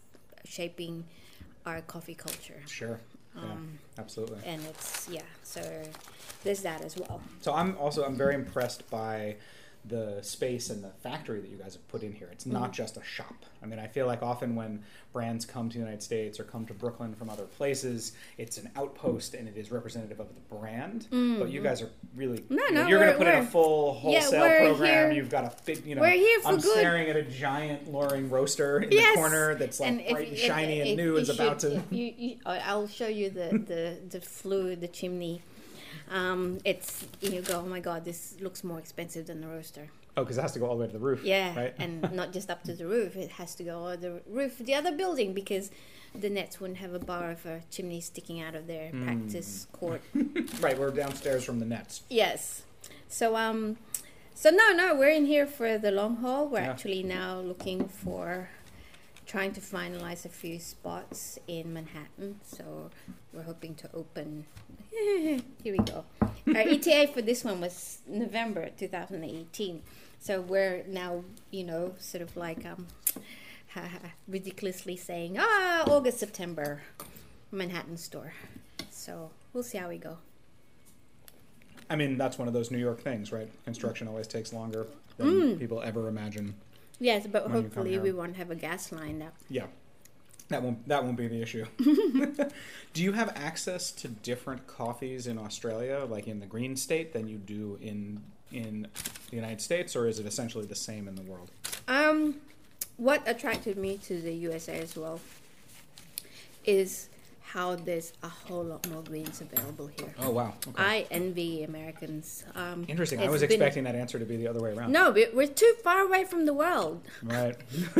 shaping our coffee culture. Sure. Yeah. Um, Absolutely. And it's, yeah, so there's that as well. So I'm also I'm very impressed by the space and the factory that you guys have put in here. It's not just a shop. I mean, I feel like often when brands come to the United States or come to Brooklyn from other places, it's an outpost and it is representative of the brand. But you guys are really No, you know, no, you're going to we're- put in a we're- full yeah, wholesale we're program. here- You've got a big, you know, we're here for I'm good. staring at a giant luring roaster in Yes. the corner that's like And if bright you- and if- shiny if and new you is about should- to if you, you, I'll show you the, the, the flue, the chimney. Um, it's, you go, oh my God, this looks more expensive than the roaster. Oh, because it has to go all the way to the roof. Yeah, Right? and not just up to the roof. It has to go on the roof of the other building because the Nets wouldn't have a bar of a chimney sticking out of their Hmm. practice court. Right, we're downstairs from the Nets. Yes. So um, so no, no, we're in here for the long haul. We're Yeah. actually now looking for, trying to finalize a few spots in Manhattan. So we're hoping to open. Here we go. Our E T A for this one was November two thousand eighteen. So we're now, you know, sort of like um, ridiculously saying, ah, August, September, Manhattan store. So we'll see how we go. I mean, that's one of those New York things, right? Construction always takes longer than Mm. people ever imagine. Yes, but When you come hopefully here. we won't have a gas line up. Yeah, that won't that won't be the issue. Do you have access to different coffees in Australia, like in the green state, than you do in in the United States, or is it essentially the same in the world? Um, what attracted me to the U S A as well is how there's a whole lot more greens available here. Oh wow, okay. I envy Americans. Um, Interesting. I it's was been- expecting that answer to be the other way around. No, we- we're too far away from the world, Right.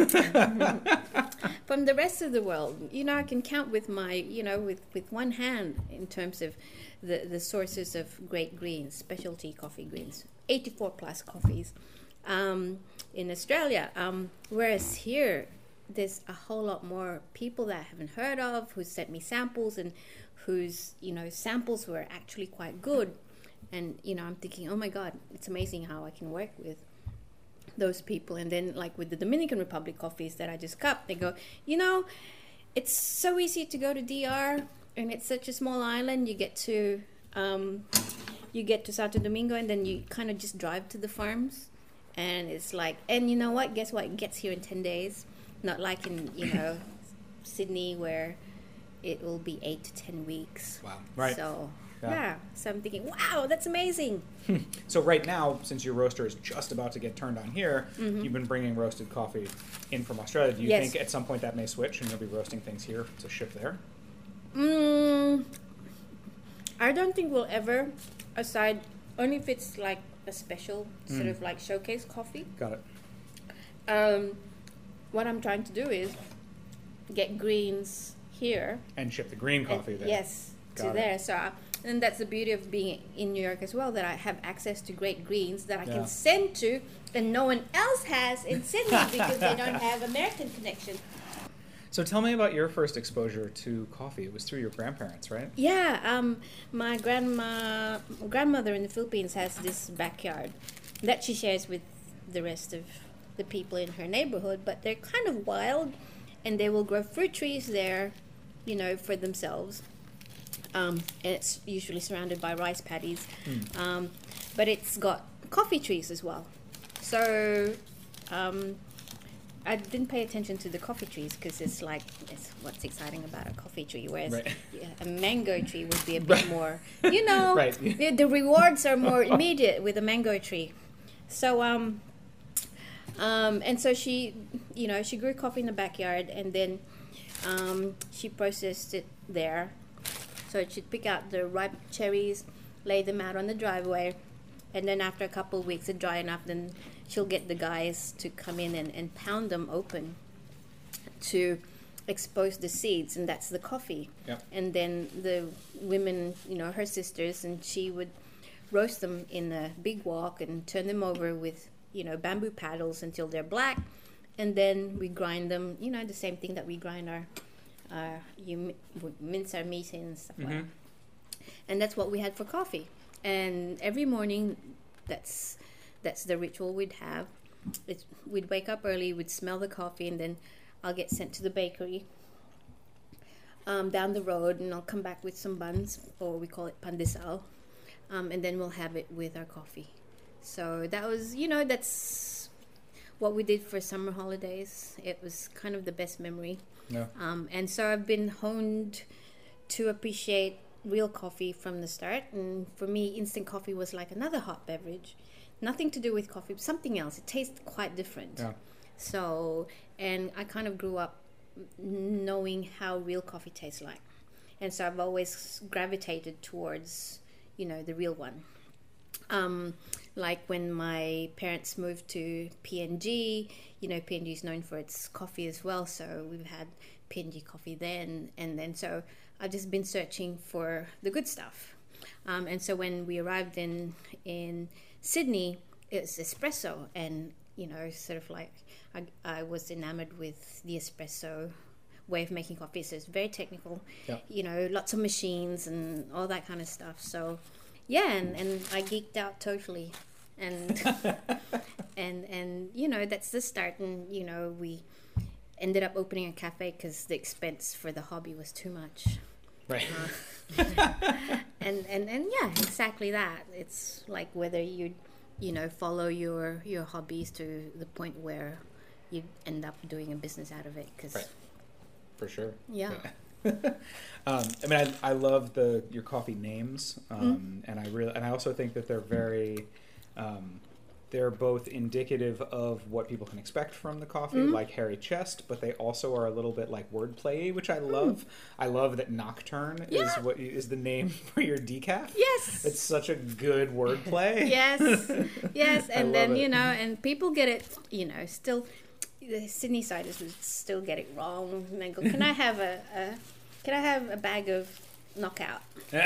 from the rest of the world. You know, I can count with my, you know, with, with one hand in terms of the, the sources of great greens, specialty coffee greens, eighty-four plus coffees um, in Australia. Um, whereas here, there's a whole lot more people that I haven't heard of who sent me samples and whose, you know, samples were actually quite good. And, you know, I'm thinking, oh my God, it's amazing how I can work with those people. And then, like with the Dominican Republic coffees that I just cupped, they go, you know, it's so easy to go to D R, and it's such a small island. You get to, um, you get to Santo Domingo, and then you kind of just drive to the farms, and it's like, and you know what? Guess what? It gets here in ten days. Not like in, you know, Sydney where it will be eight to ten weeks. Wow. Right. So, Yeah. yeah. So I'm thinking, wow, that's amazing. So right now, since your roaster is just about to get turned on here, Mhm. you've been bringing roasted coffee in from Australia. Do you Yes. think at some point that may switch and you'll be roasting things here to ship there? Mm, I don't think we'll ever, aside, only if it's like a special sort Mm. of like showcase coffee. Got it. Um, what I'm trying to do is get greens here. And ship the green and- coffee there. Yes, Got to it. there. So, I, and that's the beauty of being in New York as well, that I have access to great greens that I Yeah. can send to, and no one else has in Sydney because they don't have American connection. So tell me about your first exposure to coffee. It was through your grandparents, right? Yeah, um, my grandma, grandmother in the Philippines has this backyard that she shares with the rest of the people in her neighborhood, but they're kind of wild, and they will grow fruit trees there, you know, for themselves. Um, and it's usually surrounded by rice paddies, Hmm. um, but it's got coffee trees as well. So um, I didn't pay attention to the coffee trees because it's like, it's what's exciting about a coffee tree, whereas Right. yeah, a mango tree would be a bit more, you know, Right. the, the rewards are more immediate with a mango tree. So, um, um, and so she, you know, she grew coffee in the backyard, and then um, she processed it there. So she'd pick out the ripe cherries, lay them out on the driveway, and then after a couple of weeks, they're dry enough, then she'll get the guys to come in and, and pound them open to expose the seeds, and that's the coffee. Yep. And then the women, you know, her sisters, and she would roast them in a big wok and turn them over with, you know, bamboo paddles until they're black, and then we grind them, you know, the same thing that we grind our, uh, you mi- we mince our meat in and stuff like Mhm. that. And that's what we had for coffee. And every morning, that's that's the ritual we'd have. It's, we'd wake up early, we'd smell the coffee, and then I'll get sent to the bakery um, down the road, and I'll come back with some buns, or we call it pan de sal, um, and then we'll have it with our coffee. So that was, you know, that's what we did for summer holidays. It was kind of the best memory. Yeah. Um, and so I've been honed to appreciate real coffee from the start. And for me, instant coffee was like another hot beverage. Nothing to do with coffee, something else. It tastes quite different. Yeah. So, and I kind of grew up knowing how real coffee tastes like. And so I've always gravitated towards, you know, the real one. Um, like when my parents moved to P N G, you know, P N G is known for its coffee as well. So we've had P N G coffee then. And then so I've just been searching for the good stuff. Um, and so when we arrived in, in Sydney, it was espresso. And, you know, sort of like I, I was enamored with the espresso way of making coffee. So it's very technical, Yeah. you know, lots of machines and all that kind of stuff. So yeah, and, and I geeked out totally. And, and, and, you know, that's the start. And, you know, we ended up opening a cafe because the expense for the hobby was too much. Right. Uh, and, and and yeah, exactly that. It's like whether you, you know, follow your your hobbies to the point where you end up doing a business out of it. Cause, Right. For sure. Yeah. um, I mean, I, I love the your coffee names, um, Mm. and I really and I also think that they're very, um, they're both indicative of what people can expect from the coffee, Mm. like Hairy Chest, but they also are a little bit like wordplay, which I love. I love that Nocturne Yeah. is what is the name for your decaf. Yes. It's such a good wordplay. Yes, yes, I and love then it. you know, and people get it, you know, still, the Sydney siders would still get it wrong, and they go, "Can I have a, a can I have a bag of Knockout?"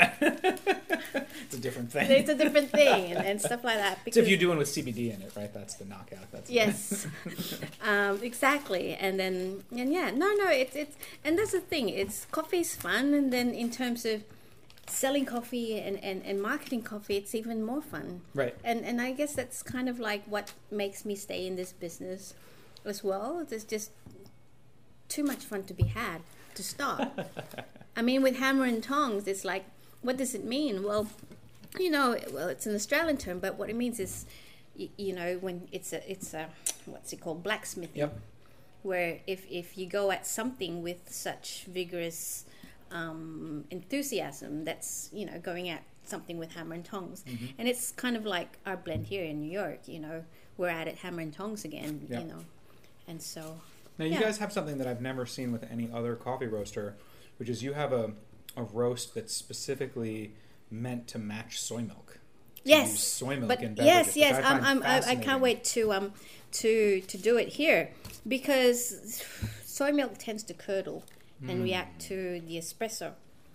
It's a different thing. It's a different thing, and, and stuff like that. So Because if you're doing with C B D in it, right? That's the knockout. That's yes, um, exactly, and then and yeah, no, no, it's it's and that's the thing. It's coffee's fun, and then in terms of selling coffee and, and, and marketing coffee, it's even more fun. Right. And and I guess that's kind of like what makes me stay in this business as well. There's just too much fun to be had to stop. I mean, with hammer and tongs, it's like, what does it mean? Well, you know, well, it's an Australian term, but what it means is, you, you know, when it's a, it's a, what's it called, blacksmithing, Yep. where if, if you go at something with such vigorous um, enthusiasm, that's, you know, going at something with hammer and tongs. Mm-hmm. And it's kind of like our blend here in New York, you know, we're at it hammer and tongs again, Yep. you know, and so... Now, you Yeah. guys have something that I've never seen with any other coffee roaster, which is you have a, a roast that's specifically meant to match soy milk. To Yes, use soy milk but in beverages, yes, which yes, I I'm, find I'm, I, I fascinating. can't wait to um to to do it here, because soy milk tends to curdle Hmm. and react to the espresso.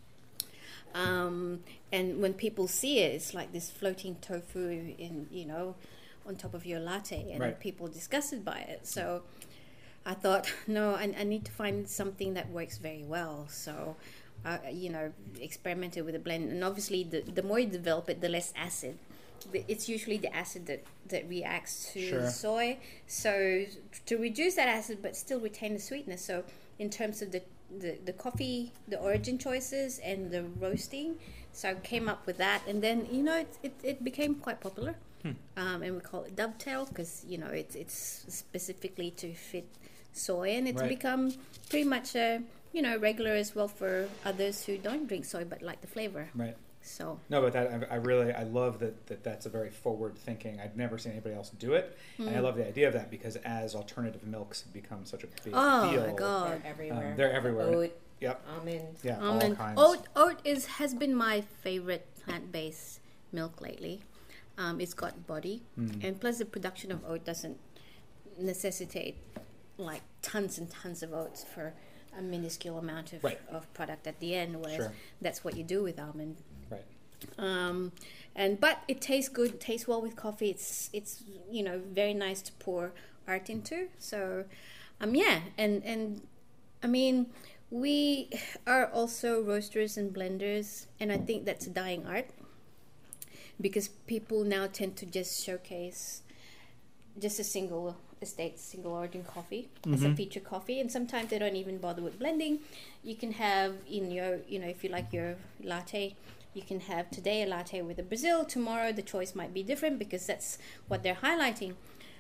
Um, and when people see it, it's like this floating tofu in you know on top of your latte, and Right. people are disgusted by it. So I thought, no, I, I need to find something that works very well. So, uh, you know, experimented with a blend. And obviously, the, the more you develop it, the less acid. The- It's usually the acid that, that reacts to Sure. the soy. So, to reduce that acid but still retain the sweetness. So, in terms of the, the, the coffee, the origin choices, and the roasting, so I came up with that. And then, you know, it, it, it became quite popular. Um, and we call it Dovetail because, you know, it's, it's specifically to fit soy, and it's Right. become pretty much a you know regular as well for others who don't drink soy but like the flavor. Right. So No, but that I, I really I love that, that that's a very forward thinking. I've never seen anybody else do it, and I love the idea of that because as alternative milks have become such a big oh deal, my god, They're everywhere. um, they're everywhere. Oat, Yep. almond. Yeah. all almond kinds. oat oat is has been my favorite plant-based milk lately. Um, it's got body, Mm. and plus the production of oat doesn't necessitate like tons and tons of oats for a minuscule amount of, Right. of product at the end, whereas Sure. that's what you do with almond. Right. Um, and but it tastes good, tastes well with coffee. It's it's you know very nice to pour art into. So, um, yeah, and and I mean we are also roasters and blenders, and I think that's a dying art because people now tend to just showcase just a single estate, single origin coffee as a feature coffee, and sometimes they don't even bother with blending. You can have in your, you know, if you like your latte, you can have today a latte with a Brazil. Tomorrow the choice might be different because that's what they're highlighting.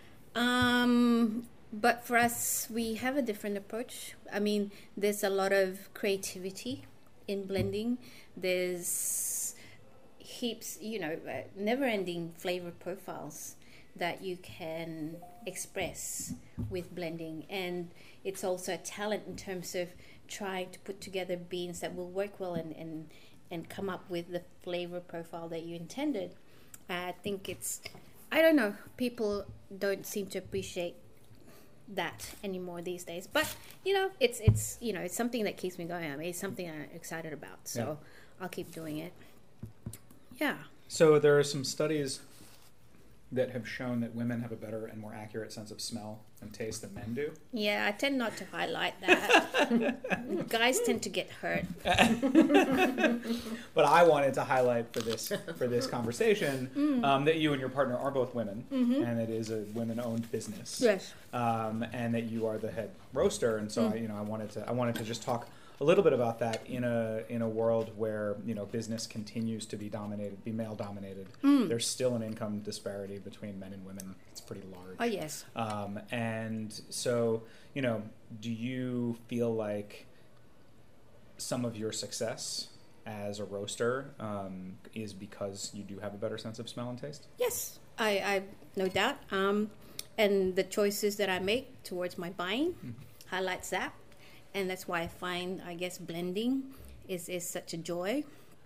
Um, but for us, we have a different approach. I mean, there's a lot of creativity in blending. There's heaps, you know, uh, never-ending flavor profiles that you can express with blending, and it's also a talent in terms of trying to put together beans that will work well and and, and come up with the flavor profile that you intended. I think it's, I don't know, people don't seem to appreciate that anymore these days, but you know, it's it's you know, it's something that keeps me going. I mean, it's something I'm excited about, so Yeah. I'll keep doing it. Yeah. So there are some studies that have shown that women have a better and more accurate sense of smell and taste than men do. Yeah, I tend not to highlight that. Guys tend to get hurt. But I wanted to highlight for this for this conversation Mm. um, that you and your partner are both women, Mm-hmm. and it is a women-owned business. Yes. Um, and that you are the head roaster, and so Mm. I, you know I wanted to I wanted to just talk a little bit about that in a in a world where, you know, business continues to be dominated, be male dominated. Mm. There's still an income disparity between men and women. It's pretty large. Oh, yes. Um, and so, you know, do you feel like some of your success as a roaster um, is because you do have a better sense of smell and taste? Yes, I, I no doubt. Um, and the choices that I make towards my buying mm-hmm. highlights that. And that's why I find, I guess, blending is, is such a joy.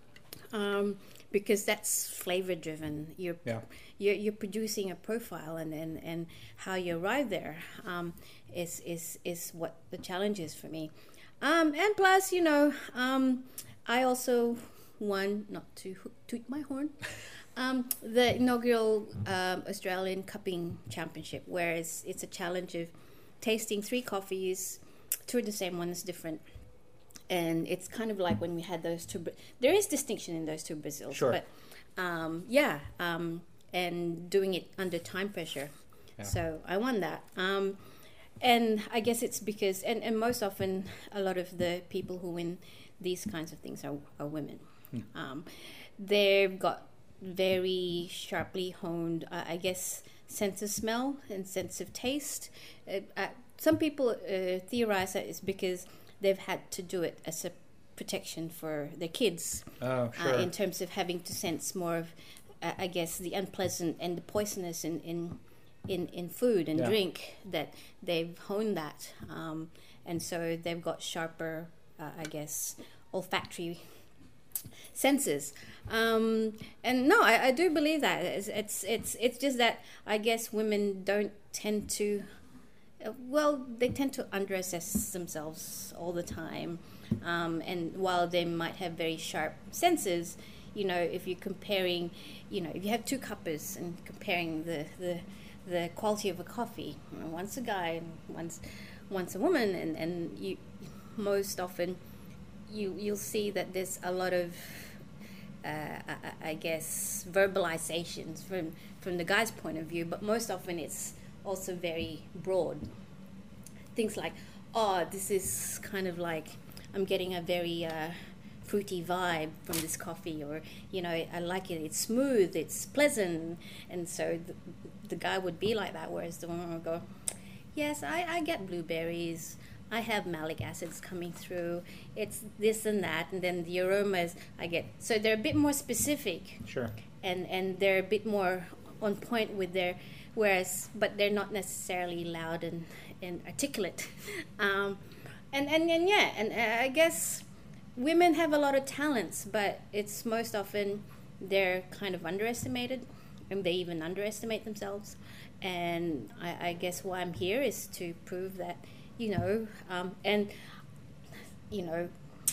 Um, because that's flavor driven. You're, yeah. you're you're producing a profile, and, and, and how you arrive there um, is, is, is what the challenge is for me. Um, and plus, you know, um, I also won, not to toot my horn, um, the inaugural um, Australian Cupping Championship, where it's, it's a challenge of tasting three coffees, two of the same one is different. And it's kind of like when we had those two, there is distinction in those two Brazils. Sure. But um, yeah, um, and doing it under time pressure. Yeah. So I won that. Um, and I guess it's because, and, and most often a lot of the people who win these kinds of things are, are women. Hmm. Um, they've got very sharply honed, uh, I guess, sense of smell and sense of taste. Uh, uh, some people uh, theorize that it's because they've had to do it as a protection for their kids. Oh, sure. Uh, in terms of having to sense more of, uh, I guess, the unpleasant and the poisonous in, in, in, in food and yeah. drink, that they've honed that. Um, and so they've got sharper, uh, I guess, olfactory senses. Um, and no, I, I do believe that. It's, it's, it's, it's just that I guess women don't tend to, uh, well, they tend to underassess themselves all the time. Um, and while they might have very sharp senses, you know, if you're comparing, you know, if you have two cuppers and comparing the, the, the quality of a coffee, you know, one's a guy and one's, one's a woman, and, and you most often you, you'll see that there's a lot of, uh, I, I guess, verbalizations from, from the guy's point of view, but most often it's also very broad. Things like, oh, this is kind of like, I'm getting a very uh, fruity vibe from this coffee, or, you know, I like it, it's smooth, it's pleasant, and so the, the guy would be like that, whereas the woman would go, yes, I, I get blueberries, I have malic acids coming through, it's this and that, and then the aromas I get. So they're a bit more specific. Sure. And, and they're a bit more on point with their, whereas, but they're not necessarily loud and, and articulate. Um, And, and and yeah, and uh, I guess women have a lot of talents, but it's most often they're kind of underestimated, and they even underestimate themselves. And I, I guess why I'm here is to prove that, you know, um, and, you know,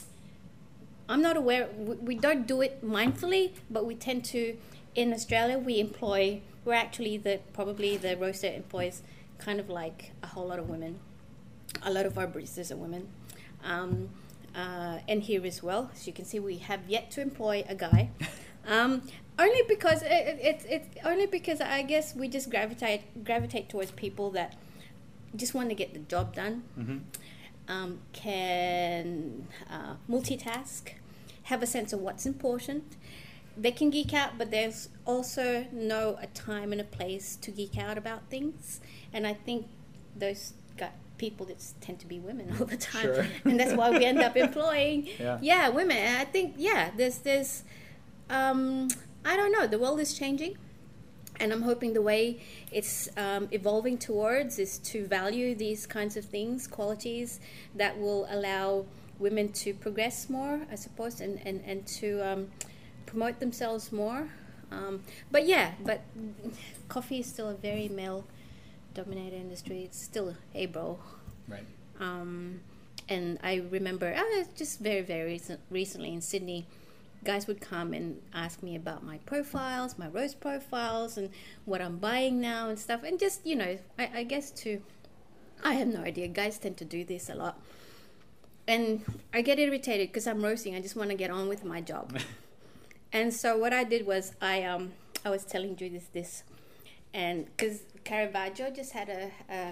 I'm not aware, we, we don't do it mindfully, but we tend to, in Australia, we employ, we're actually the, probably the roaster employs kind of like a whole lot of women. A lot of our baristas are women. Um, uh, and here as well, as you can see, we have yet to employ a guy. Um, only because it, it, it, only because I guess we just gravitate gravitate towards people that just want to get the job done, mm-hmm. um, can uh, multitask, have a sense of what's important. They can geek out, but there's also know a time and a place to geek out about things. And I think those got people that tend to be women all the time, sure. And that's why we end up employing yeah. yeah women. And I think yeah there's there's um I don't know, the world is changing, and I'm hoping the way it's um, evolving towards is to value these kinds of things, qualities that will allow women to progress more, I suppose, and and, and to um, promote themselves more. Um, but yeah but coffee is still a very male dominated industry. It's still hey bro. Right. Um, and I remember uh, just very very recent, recently in Sydney, guys would come and ask me about my profiles, my roast profiles, and what I'm buying now and stuff. And just, you know, I, I guess to, I have no idea. Guys tend to do this a lot, and I get irritated because I'm roasting. I just want to get on with my job. And so what I did was I um I was telling Judith this, and because Caravaggio just had a, a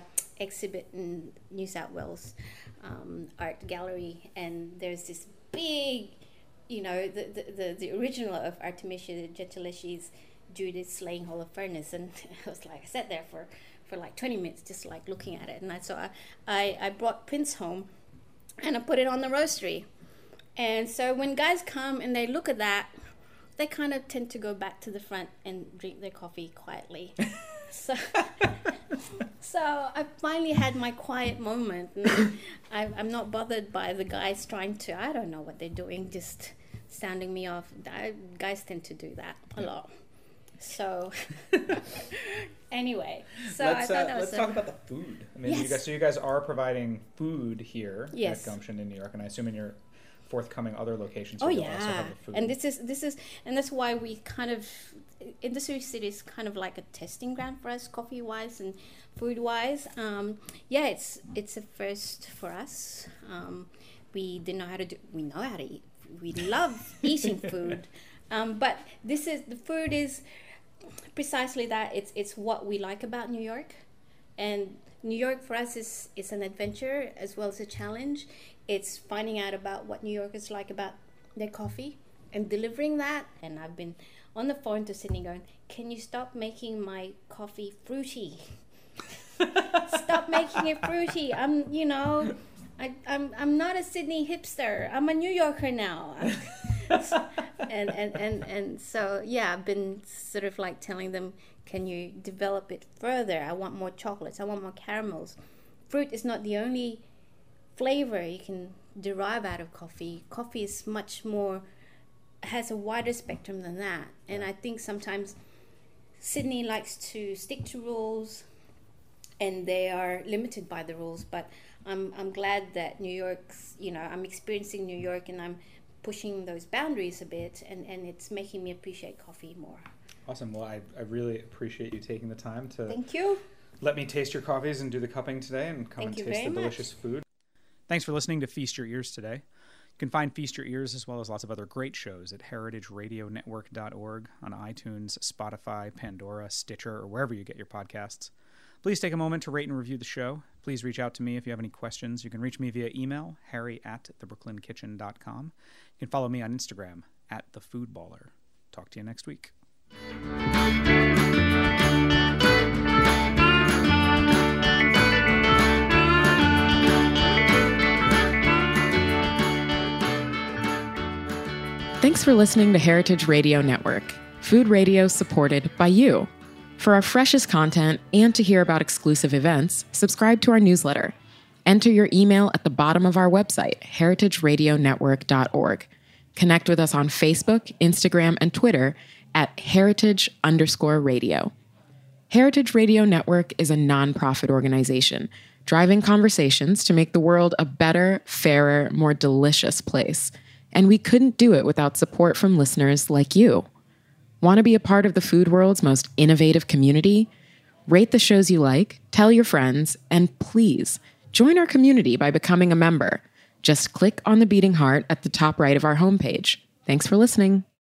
exhibit in New South Wales um, Art Gallery, and there's this big, you know, the the, the, the original of Artemisia Gentileschi's Judith slaying Holofernes, and I was like, I sat there for, for like twenty minutes just like looking at it, and I so I, I, I brought prints home, and I put it on the roastery, and so when guys come and they look at that, they kind of tend to go back to the front and drink their coffee quietly. so, so I finally had my quiet moment, and I, I'm not bothered by the guys trying to, I don't know what they're doing, just sounding me off. I, guys tend to do that a lot. So, anyway, so let's, I thought uh, that was let's a, talk about the food. I mean, Yes. you guys, so you guys are providing food here Yes. at Gumption in New York, and I assume in your forthcoming other locations, Oh you'll also yeah, have the food. and this is this is and that's why we kind of Industry City is kind of like a testing ground for us, coffee wise and food wise. Um, yeah, it's it's a first for us. Um, we didn't know how to do. We know how to eat. We love eating food, um, but this is the food is precisely that. It's it's what we like about New York, and New York for us is is an adventure as well as a challenge. It's finding out about what New Yorkers like about their coffee and delivering that. And I've been on the phone to Sydney going, can you stop making my coffee fruity? Stop making it fruity. I'm, you know, I, I'm I'm not a Sydney hipster. I'm a New Yorker now. and, and, and, and so, yeah, I've been sort of like telling them, can you develop it further? I want more chocolates. I want more caramels. Fruit is not the only flavor you can derive out of coffee. Coffee is much more, has a wider spectrum than that. And I think sometimes Sydney likes to stick to rules, and they are limited by the rules. But I'm I'm glad that New York's, you know, I'm experiencing New York, and I'm pushing those boundaries a bit, and, and it's making me appreciate coffee more. Awesome. Well, I, I really appreciate you taking the time to Thank you. let me taste your coffees and do the cupping today and come Thank and you taste very the much. delicious food. Thanks for listening to Feast Your Ears today. You can find Feast Your Ears as well as lots of other great shows at heritage radio network dot org, on iTunes, Spotify, Pandora, Stitcher, or wherever you get your podcasts. Please take a moment to rate and review the show. Please reach out to me if you have any questions. You can reach me via email, harry at the brooklyn kitchen dot com. You can follow me on Instagram, at thefoodballer. Talk to you next week. Thanks for listening to Heritage Radio Network, food radio supported by you. For our freshest content and to hear about exclusive events, subscribe to our newsletter. Enter your email at the bottom of our website, heritage radio network dot org. Connect with us on Facebook, Instagram, and Twitter at heritage underscore radio. Heritage Radio Network is a nonprofit organization driving conversations to make the world a better, fairer, more delicious place. And we couldn't do it without support from listeners like you. Want to be a part of the food world's most innovative community? Rate the shows you like, tell your friends, and please join our community by becoming a member. Just click on the beating heart at the top right of our homepage. Thanks for listening.